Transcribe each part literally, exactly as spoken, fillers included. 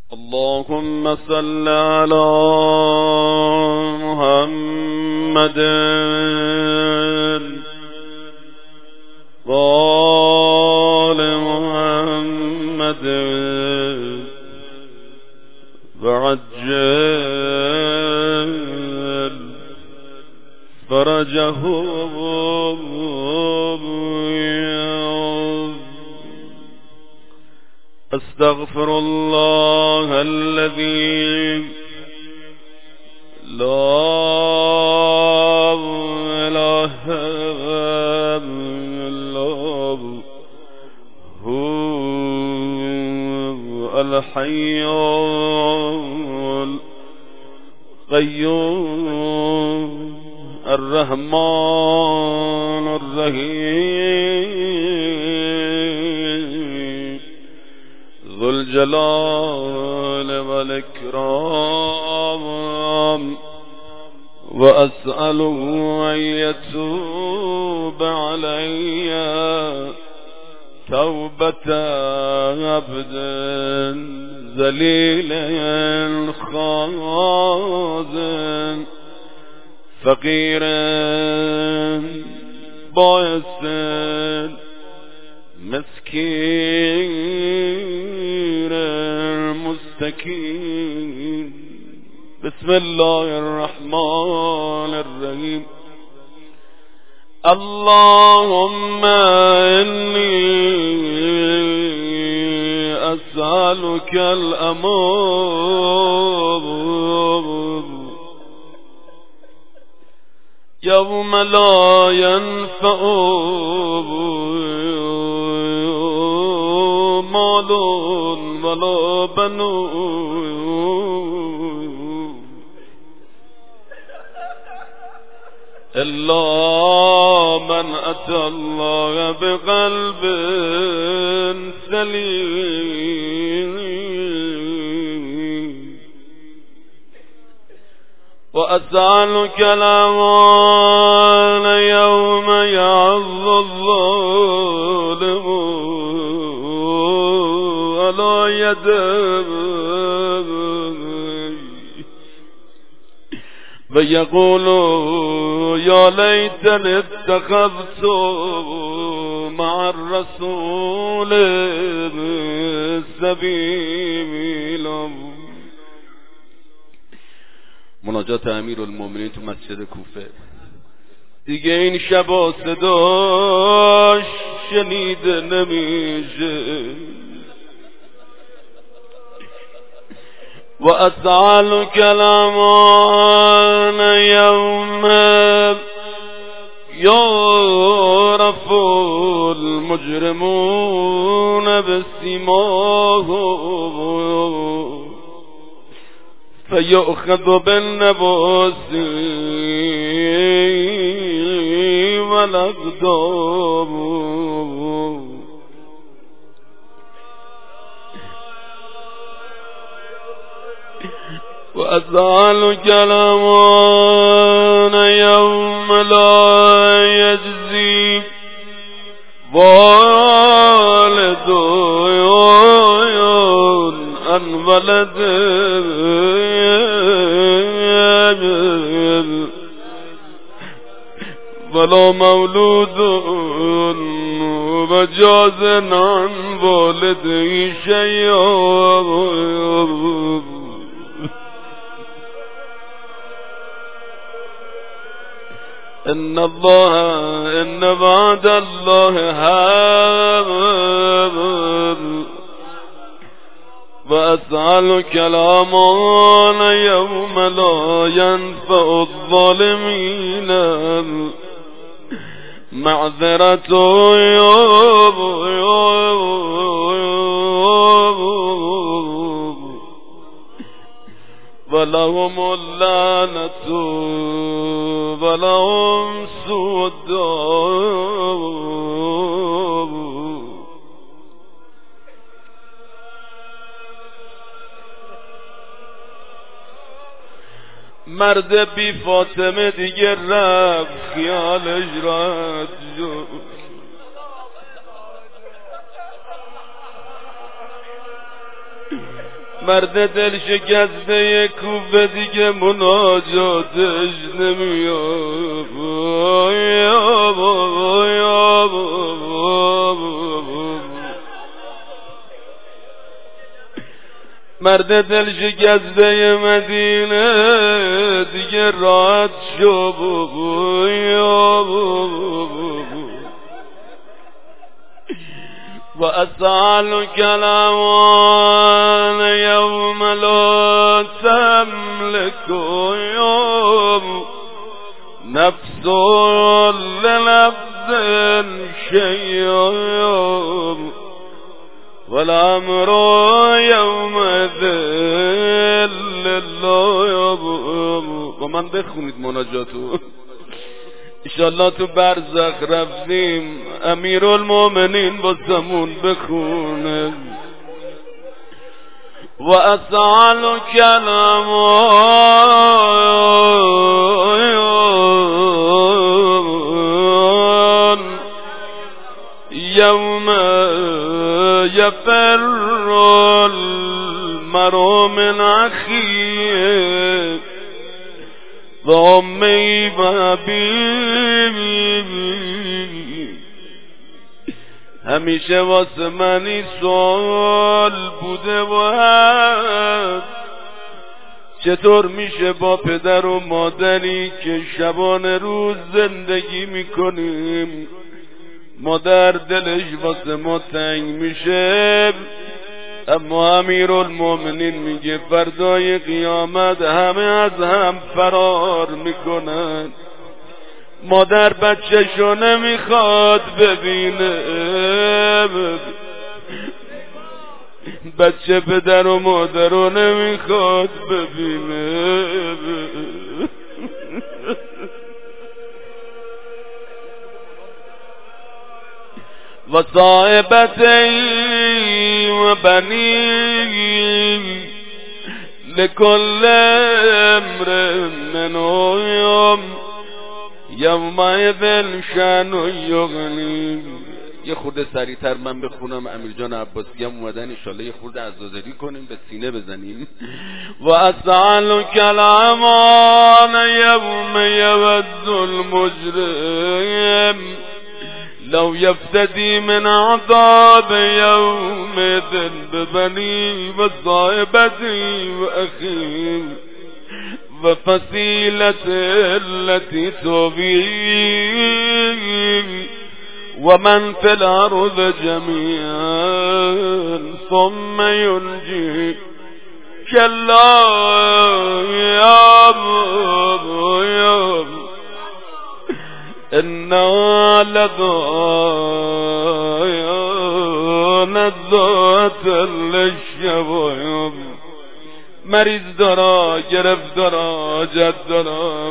اللهم صل على محمد وآل محمد وعجل فرجهم. أستغفر الله الذي لا إله إلا هو الحي القيوم الرحمن الرحيم ذو الجلال والإكرام. وأسأله أن يتوب علي توبة عبد ذليل خاضع فقير بائس مسكين مستكين. بسم الله الرحمن الرحيم. اللهم إني أسألك الأمان يوم لا ينفع مال ولا بنون إلا من أتى الله بقلب سليم. وأسألك الأمان يوم يعظ الظالم على يده ويقول يا ليتني اتخذت مع الرسول سبيلا. مناجات امیر المؤمنین تو مسجد کوفه. دیگه این شبا صداش شنیده نمیشه. و اسألک الامان یوم یعرف المجرمون بسیماهم فيؤخذ بالنواصي والأقدام. وأسألك الأمان يوم لا يجزي والد عن ولده ولا مولود وجاز عن والده شيئا. إن الله إن وعد الله حق وأسألك الأمان يوم لا ينفع الظالمين معذرة ولهم اللعنة ولهم سوء الدار. مرد بی فاطمه دیگه رفت خیالش راحت شد. مرد دل شکسته کوفه دیگه مناجاتش نمیاد. مرد دل شکسته مدینه دیگه راحت شو. و اسأل کلامان یوم لا تملک یوم نفس لنفس شیئا والامر یومئذ لله. با من بخونید مناجاتو. انشالله تو برزخ رفتیم امیرالمومنین با زمون بخونه. و اسأل کلامان یوم یفر المرء من اخیه و امی و ابیه. همیشه واسه منی سوال بوده و هست چطور میشه با پدر و مادری که شبانه روز زندگی میکنیم مادر دلش واسه ما تنگ میشه، اما امیرالمومنین میگه فردای قیامت همه از هم فرار میکنن. مادر بچه‌شو نمیخواد ببینه، بچه پدر و مادر رو نمیخواد ببینه. و صاحبتی و بنی لکل امر منهم یومئذ شأن یغنی. یه خورده سریعتر من بخونم. امیر جان عباسی هم اومدن، انشالله یه خورده عزازری کنیم، به سینه بزنیم. و اسأل کلامان یوم یود المجرم لو یفتدی من عذاب یومئذ ببنی و صاحبتی و اخی و فصیلت التي تؤوی و من فی الارض جمیعا ثم ینجی کلا یا انا لذا نذات للشباب. مریض دارا، گرفتارا، حاجت دارم.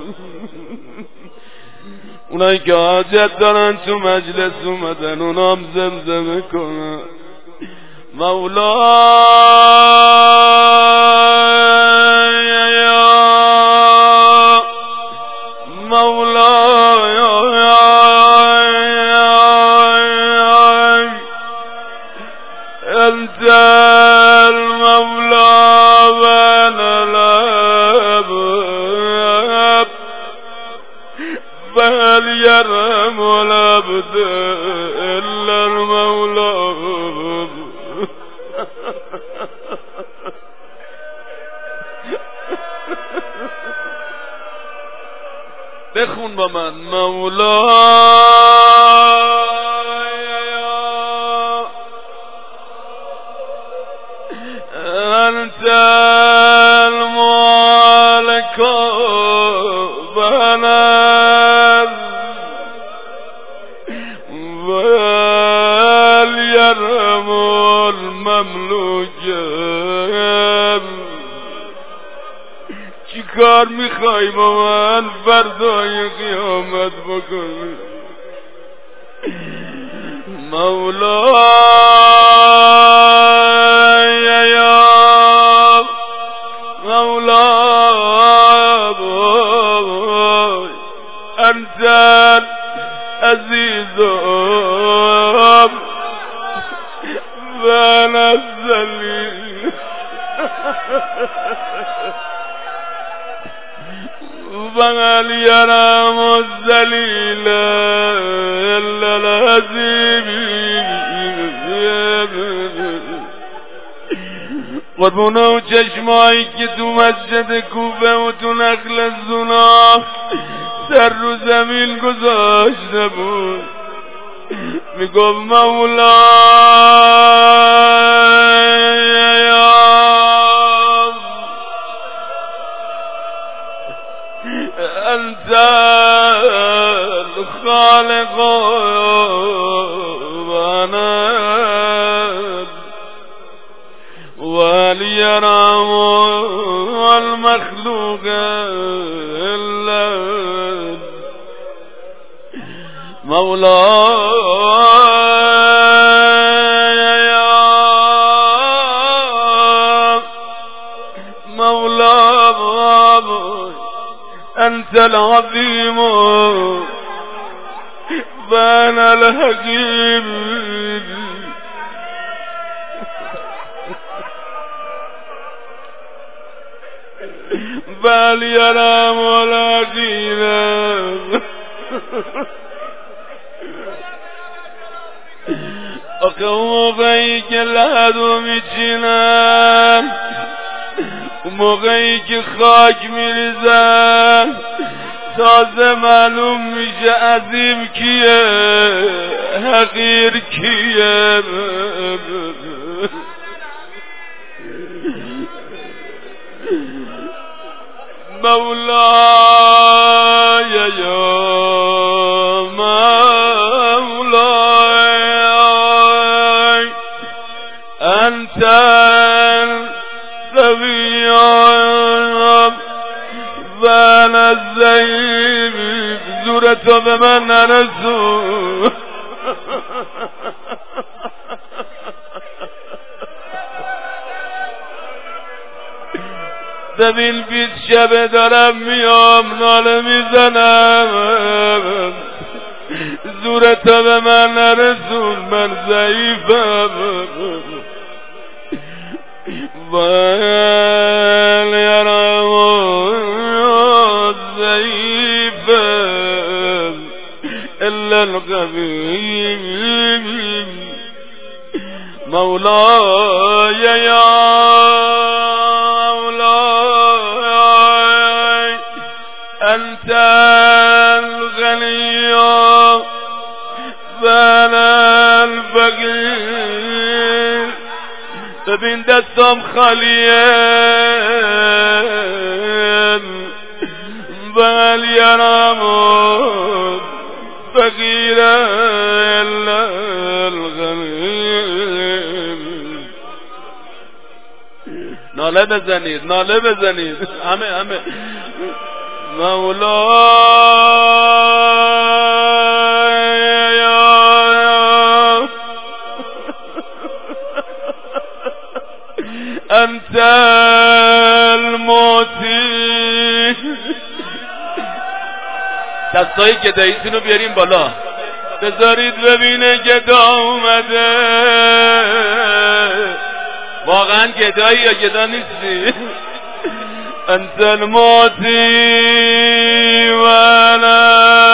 اونایی که حاجت دارن تو مجلس اومدن اونام زمزمه کنن مولای یا مولای انت المولى وانا العبد فهل يرحم العبد الا المولى. بخون با من مولای یا انت المالک بنا والیرم المملوک. چی کار میخوای با من فردای قیامت بکنی؟ مولای یا مولای انت عزیز و انا الذلیل. وهل يرام الذليل إلا الهزيم قربونه و چشمایی که تو مسجد کوفه و تو نخل الزنا سر رو زمین گذاشته بود میگفت مولا انت الخالق وانا وهل يرام المخلوق إلا مولاي يا مولاي أنت العظيم فأنا الحكيم بل يرام العقيم آخه موقعی که لحظو میچینن موقعی که خاک میریزن تازه معلوم میشه عظیم کیه حقیر کیه مولاي يا مولاي أنت القوي فأنا الضعيف زرت بمن رسول ببین بیت شب دارم میام ناله میزنم زورتا به من نرسون من ضعیفم ولی یرم ضعیفم الا القوی مولاي يا أنت الغني فأنا الفقير ببین دستم خالیه بل یرم فقیر الا الغنی ناله بزنید ناله بزنید همه همه مولاي يا أنت الموتي دستایی گداییتونو بیاریم بالا بذارید ببینه گدا اومده واقعا گدایی یا گدا نیستی أنت الموتي وأنا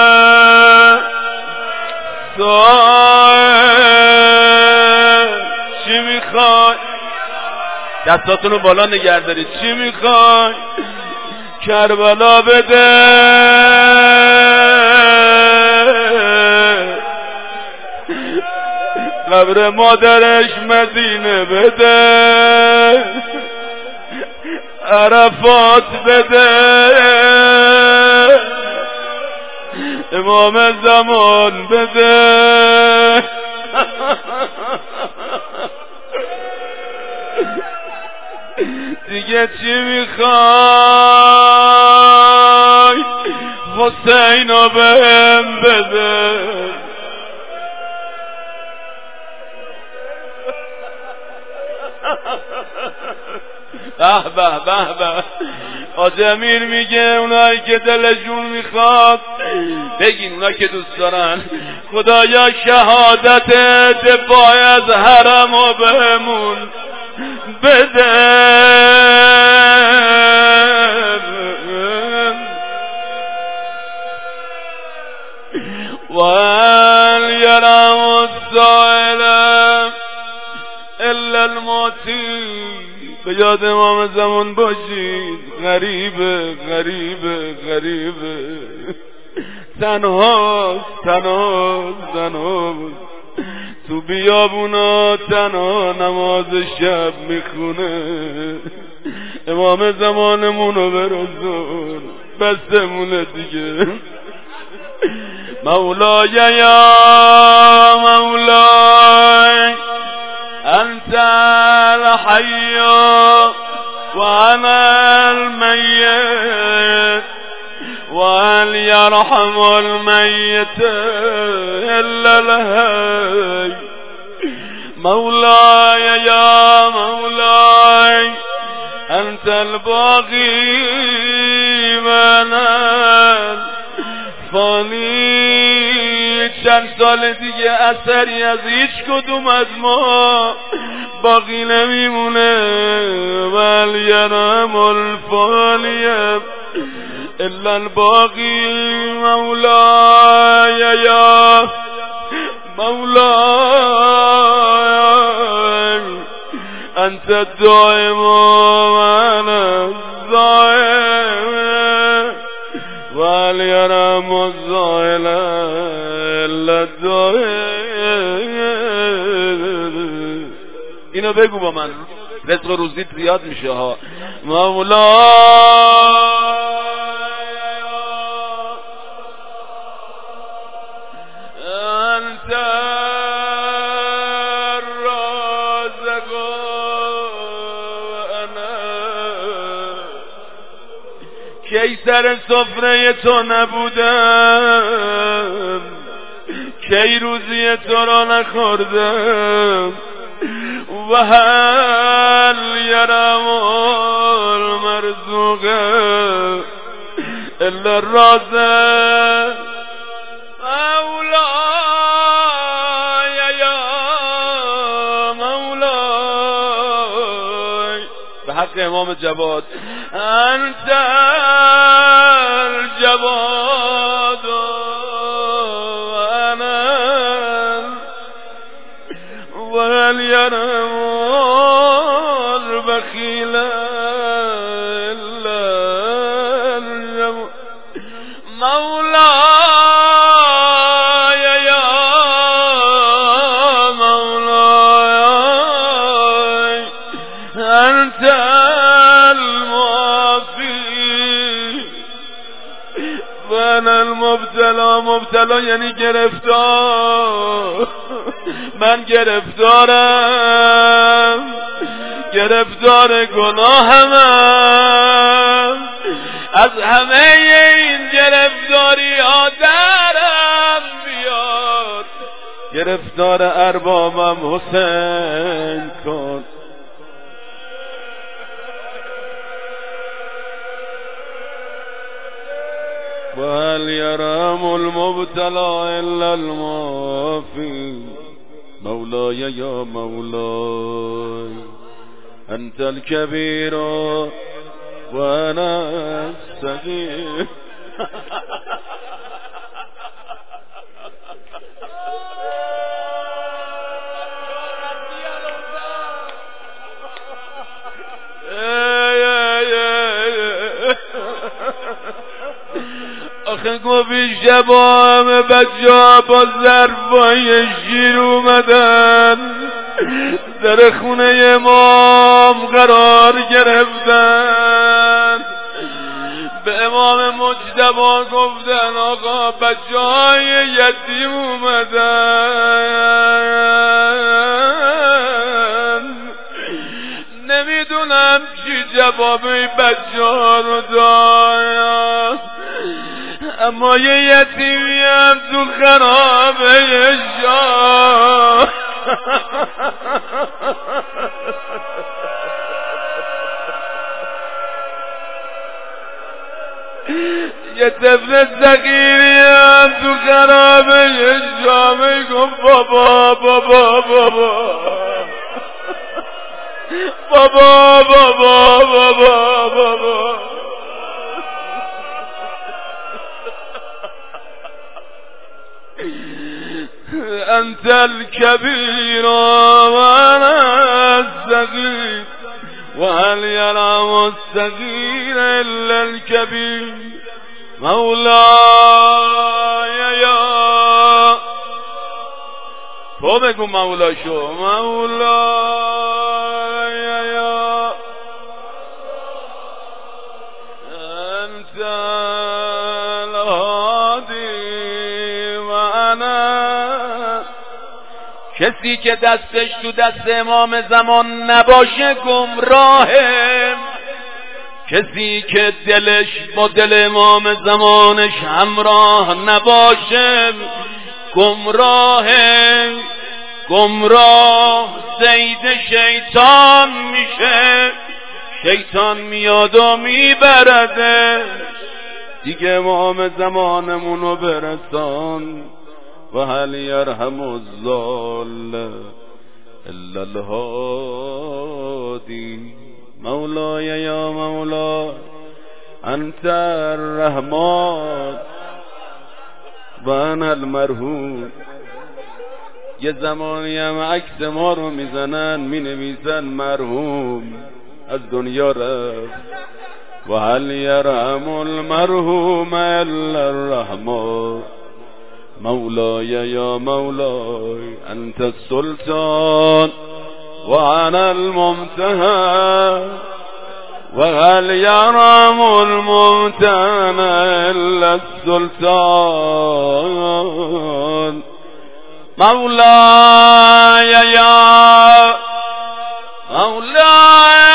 سائل چی میخوای دستاتونو بالا نگه دارید چی میخوای کربلا بده قبر مادرش مدینه بده عرفات بده امام زمان بده دیگه چی میخوای حسینو بهم بده به به به به حاج امیر میگه اونایی که دلشون میخواد بگین اونایی که دوست دارن خدایا شهادت دفاع از حرم و بهمون بده وهل يرى السائل الا الموتی. به یاد امام زمان باشید، غریبه غریبه غریبه، تنها تنها تنها تو بیابونا تنها نماز شب میخونه. امام زمانمونو برسون، بسمونه دیگه. مولای یا مولای انت الحی و انا المیت وهل يرحم الميت الا الحي. مولاي يا مولاي انت الباقي من فانی. چند سال دیگه اثری از هیچ کدوم از ما باقی نمیمونه. ول ینام الفانی الا الباقی. مولاي یا مولاي انت الدائم وانا الظالم وهل يرام الظالم الا الدائم. اینو بگو با من، رزق روزیت زیاد میشه ها. مولاي انت الرازق وانا. کی سر سفره تو نبودم، کی روزی تو را نخوردم. و هل یرم المرزوق الا الرازق. مولاي یا مولاي به حق امام جواد انت الجواد و انا وهل يرم البخيل الا الجواد. مولاي يا مولاي انت المعافي وانا المبتلا. مبتلا یعنی گرفتار. من گرفتارم، گرفتار گناهمم. از همه این گرفتاری ها درم بیاد، گرفتار اربابم حسین کن. وهل يرام المبتلى الا المعافي. مولاي يا مولاي انت الكبير وانا الصغير. آخه گفتی شبا همه بچه ها با ظرفای شیر اومدن در خونه امام قرار گرفتن. به امام مجتبی گفتن آقا بچه های یتیم اومدن، نمیدونم چی جواب این بچه ها رو داد، اما یه یتیمی هم تو خرابه شاه. یه طفل صغیری هم تو خرابه شاه. میگم بابا بابا بابا بابا بابا بابا بابا انت الكبير وانا الصغير وهل يرام الصغير الا الكبير مولاي یا تو بگو مولا شو مولاي یا انت الهادی و انا کسی که دستش تو دست امام زمان نباشه گمراهه کسی که دلش با دل امام زمانش همراه نباشه گمراهه گمراه صید شیطان میشه شیطان میاد و میبرده دیگه امام زمانمونو برسان و هل یرحم الضال الا الهادی مولاي یا مولا انت الرحمن و انا المرحوم. یه زمانی هم عکس ما رو میزنن مینویسن مرحوم از دنیا رفت و هل یرحم المرحوم الا الرحمن مولاي یا مولاي انت السلطان و انا الممتحن و هل یرحم الممتحن الا السلطان مولاي یا مولاي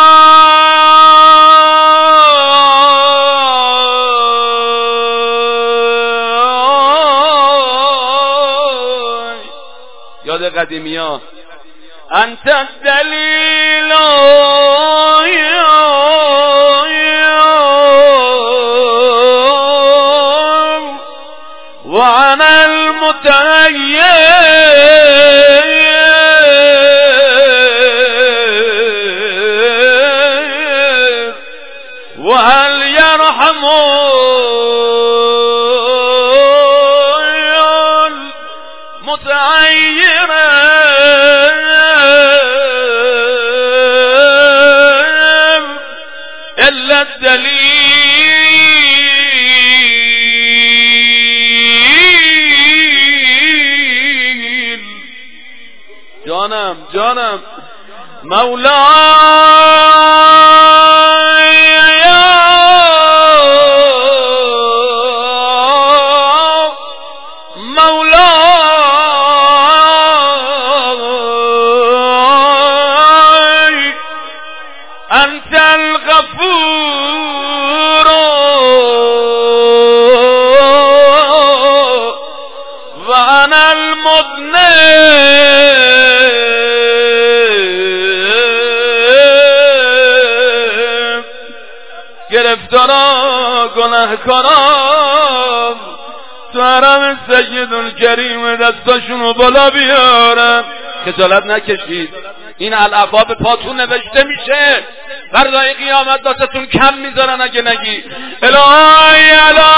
یاد قدیمی ها انت الدلیل و انا المتغیر و هل یرحم المتغیر الا الدلیل. جانم جانم مولاي یا مولاي انت الغفور و انا المذنب گرفتارا گناهکارا تو حرم سیدالکریم دستاشونو بالا بیارن خجالت نکشید این الافا به پاتون نوشته میشه فردای قیامت داستون کم میذارن اگه نگی الهی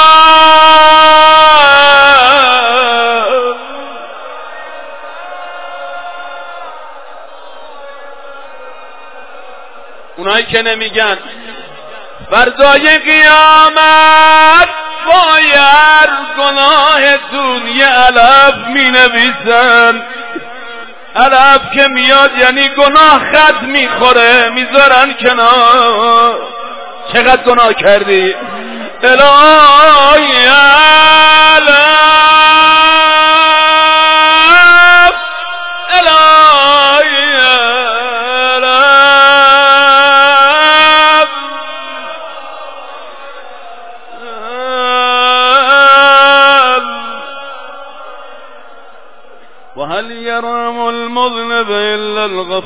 الهی. اونایی که نمیگن فردای قیامت باید گناهتون یه علف می نویسن علف که میاد یعنی گناه خط میخوره میذارن کنار چقدر گناه کردی الهی علف الهی وهل يرحم المذنب إلا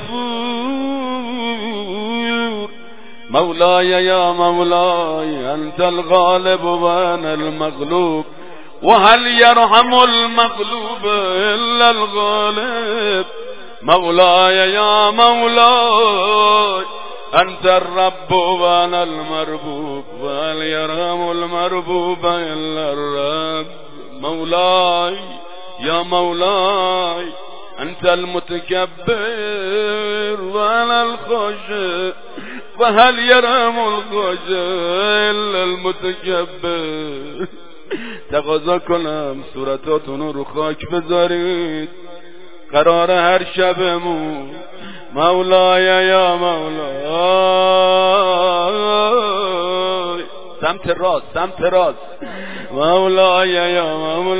الغفور مولاي يا مولاي أنت الغالب وأنا المغلوب وهل يرحم المغلوب إلا الغالب مولاي يا مولاي أنت الرب وأنا المربوب وهل يرحم المربوب إلا الرب. مولاي يا مولاي أنت المتكبر وأنا الخاشع وهل يرحم الخاشع إلا المتكبر. تقاضا کنم صورتاتونو رو خاک بذارید قرار هر شبمون. مولاي یا مولاي سمت راست سمت راست. مولاي یا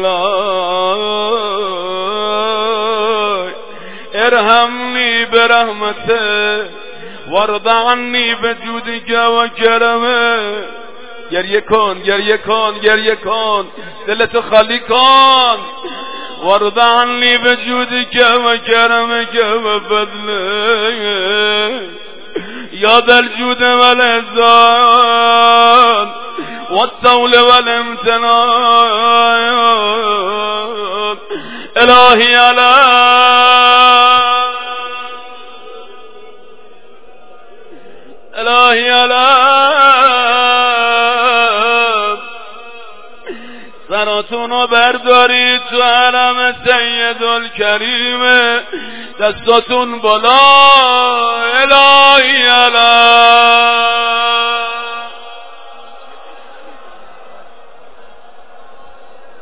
مولاي ارحمني برحمته وارض عني بجودك وكرمه. گریه کن گریه کن گریه کن دلتو خالی کن. وارض عني بجودك وكرمك وفضلك يا ذا الجود والإحسان والطول والامتنان. إلهي على إلهي على سراتونو بردارید تو حرم سید الکریم دستاتون بالا. الهی علی